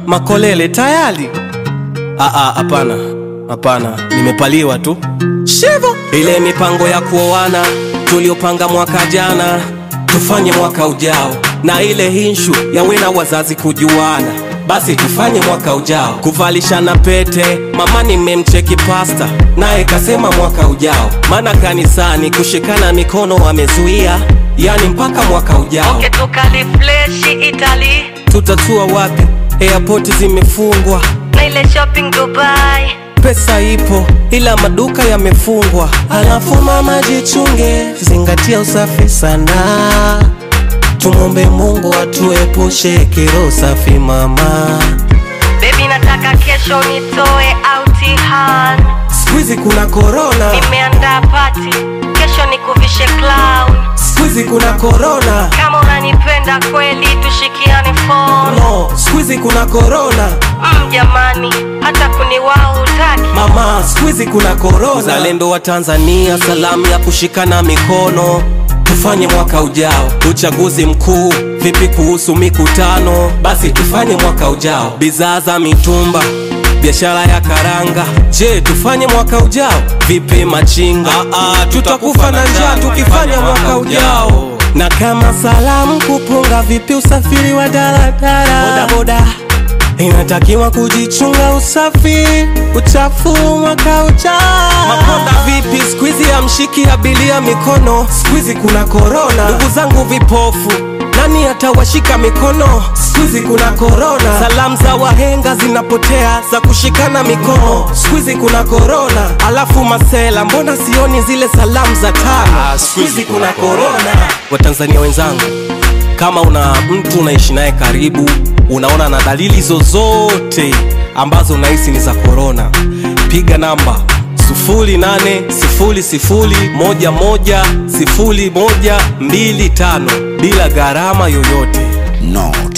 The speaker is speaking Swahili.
Makolele tayari? Hapana, nimepaliwa tu. Shivo. Ile mipango ya kuoana tuliopanga mwaka jana tufanye mwaka ujao, na ile hinshu ya wena wazazi kujuana basi tufanye mwaka ujao. Kuvalishana pete, mama nimemcheki pasta naye kasema mwaka ujao, maana kanisani kushikana mikono wamezuia, yani mpaka mwaka ujao. Okay, tukalifleshi Italy. Tutatua wapi? Airport zimefungwa Na ile shopping Dubai. Pesa ipo ila maduka yamefungwa. Alafu mama jichunge, zingatia usafi sana. Tumombe Mungu atuepushe kero safi mama. Baby nataka kesho nitoe outi hand. Squeezy kuna corona. Nimeandaa party, kesho nikuvishe clown. Squeezy kuna corona. Kama unanipenda kweli tushikiane phone. No, squeezy kuna corona. Jamani, hata kuniwao hutaki. Mama, squeezy kuna corona. Uzalendo wa Tanzania, salamu ya kushikana mikono. Tufanye mwaka ujao. Uchaguzi mkuu, vipi kuhusu mikutano? Basi tufanye mwaka ujao. Bidhaa za mitumba, biashara ya karanga, je tufanye mwaka ujao? Vipi machinga? Tutakufa na njaa tukifanya mwaka ujao. Na kama salamu kupunga, vipi usafiri wa daladala? Boda inatakiwa kujichunga usafi, uchafu mwaka ujao. Makonda vipi? Squeezy amshiki abilia mikono. Squeezy kuna corona. Ndugu zangu vipofu, nani atawashika mikono? Squeezy kuna corona. Salamu za wahenga zinapotea za kushikana mikono. Squeezy kuna corona. Alafu masela, mbona sioni zile salamu za tano? Squeezy kuna corona. Watanzania wenzangu, kama una mtu unaishi naye karibu, unaona na dalili zozote ambazo unahisi ni za corona, piga namba 0800110125 bila gharama yoyote. No.